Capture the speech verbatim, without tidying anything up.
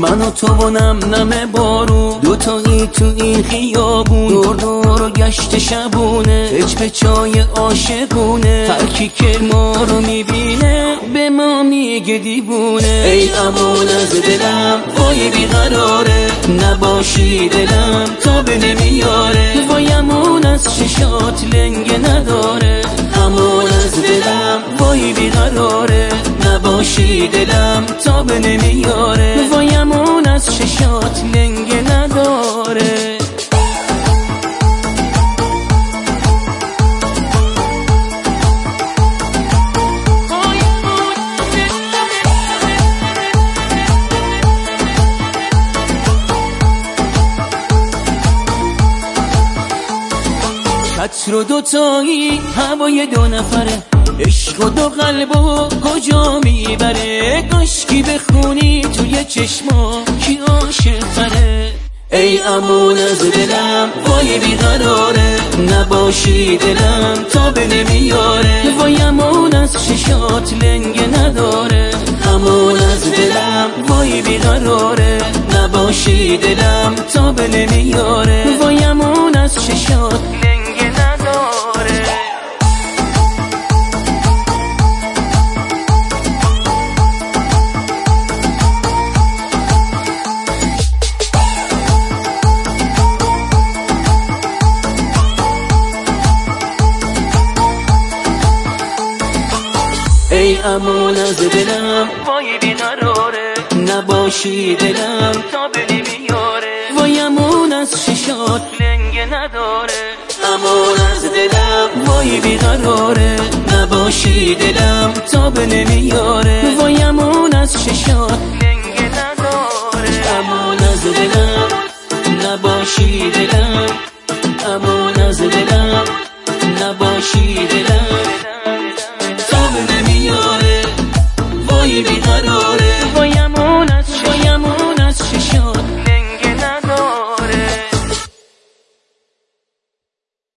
من و تو و نم نم بارون، دوتایی تو این خیابون، دور دور و گشت شبونه، هج به چای عاشقونه. هر کی که ما رو میبینه به ما میگه دیوونه. ای امان از دلم وای بیقراره، نباشی دلم تا به نمیاره. وای امان از چشات لنگه نداره، امان از دلم وای بیقراره، نباشی دلم تا به نمیاره. وای امان از چشات لنگه نداره. عطر و دوتایی هوای دو نفره، عشق و دو قلب و کجا میبره. کاشکی بخونی توی چشما کی عاشق تره. ای امان از دلم وای بیقراره، نباشی دلم تا به نمیاره. وای امان از چشات لنگه نداره، امان از دلم وای بیقراره، نباشی دلم تا به نمیاره. وای امان از چشات لنگه نداره. ای امان از دلم وای بیقراره، نباشی دلم تا به نمیاره. وای امان از چشات لنگه نداره، امان از دلم وای بیقراره، نباشی دلم تا به نمیاره. وای امان از چشات لنگه نداره، امان از دلم نباشی دلم، امان